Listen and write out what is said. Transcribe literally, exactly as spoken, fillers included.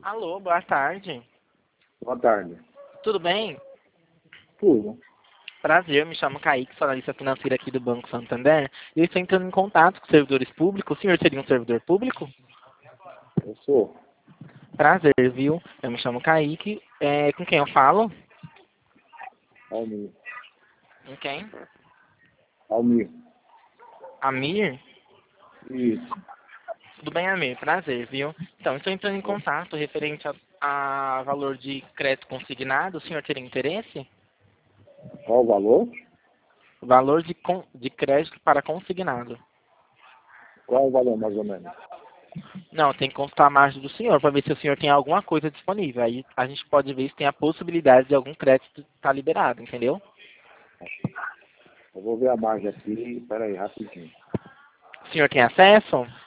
Alô, boa tarde. Boa tarde. Tudo bem? Tudo. Prazer, me chamo Kaique, sou analista financeira aqui do Banco Santander. E eu estou entrando em contato com servidores públicos. O senhor seria um servidor público? Eu sou Prazer, viu? Eu me chamo Kaique. É, com quem eu falo? Almir. Com quem? Almir. Amir? Isso. Tudo bem, Amir? Prazer, viu? Então, estou entrando em contato referente a, a valor de crédito consignado. O senhor teria interesse? Qual o valor? Valor de, con, de crédito para consignado. Qual o valor, mais ou menos? Não, tem que consultar a margem do senhor para ver se o senhor tem alguma coisa disponível. Aí a gente pode ver se tem a possibilidade de algum crédito estar liberado, entendeu? Eu vou ver a margem aqui. Espera aí, rapidinho. O senhor tem acesso?